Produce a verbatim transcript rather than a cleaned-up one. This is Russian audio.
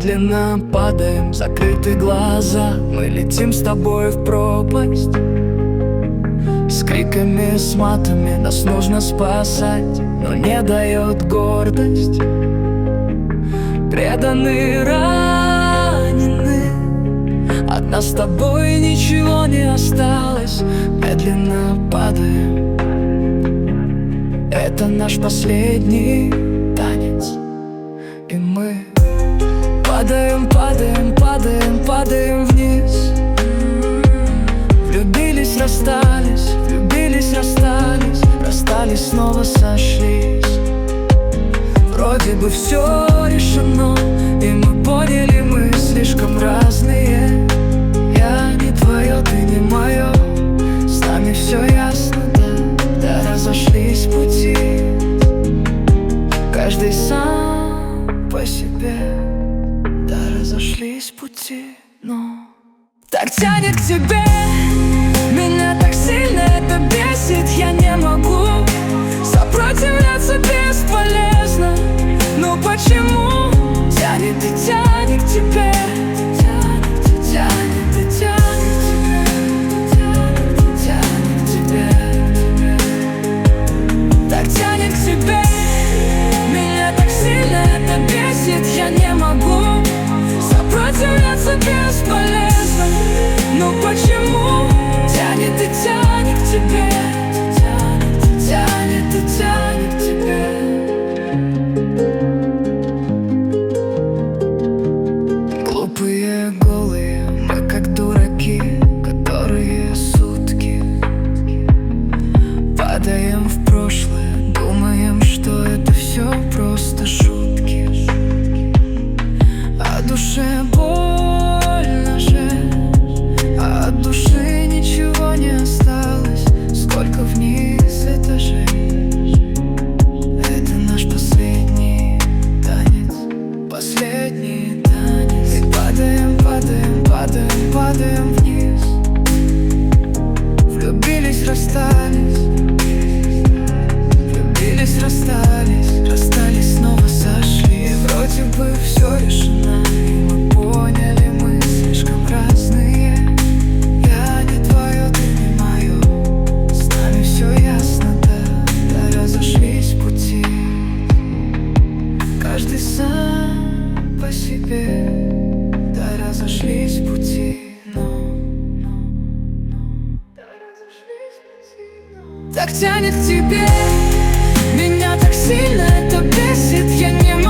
медленно падаем, закрыты глаза. Мы летим с тобой в пропасть. С криками, с матами нас нужно спасать, но не дает гордость. Преданы, ранены, от нас с тобой ничего не осталось. Медленно падаем, это наш последний танец. И мы падаем, падаем, падаем, падаем вниз. Влюбились, расстались, влюбились, расстались, расстались, снова сошлись. Вроде бы все решено, и мы поняли, мы слишком разные. Я не твое, ты не мое, с нами все ясно, да, да, разошлись пути. Каждый сам по себе, да, разошлись пути, но так тянет к тебе, меня так сильно это бесит. Я не могу сопротивляться, бесполезно. Ну почему тянет и тянет к тебе, тянет и тянет и тянет к тебе, тянет к тебе, так тянет к тебе, меня так сильно это бесит. Я не могу сопротивляться, бесполезно. Ну почему тянет и тянет к тебе, тянет и тянет и тянет к тебе. Глупые, голые, мы как дураки, которые сутки падаем в прошлое, думаем, что это все просто шутки. А душе больно же, а от души ничего не осталось. Сколько вниз этажей, это наш последний танец, последний танец. И падаем, падаем, падаем, падаем вниз. Влюбились, расстались, влюбились, расстались, расстались, снова сошли. И вроде бы все решено, и мы поняли, мы слишком разные. Я не твое, ты не мое, с нами все ясно, да, да, разошлись пути. Каждый сам по себе, да, разошлись пути, но да, разошлись пути, но так тянет к тебе, меня так сильно это бесит. Я не